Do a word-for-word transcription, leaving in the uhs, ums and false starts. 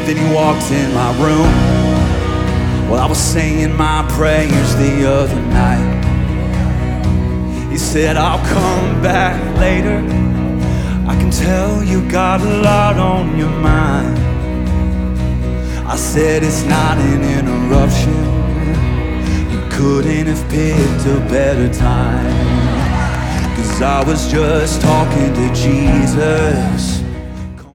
Then he walked in my room while I was saying my prayers the other night. He said, I'll come back later. I can tell you got a lot on your mind. I said, it's not an interruption. You couldn't have picked a better time. 'Cause I was just talking to Jesus.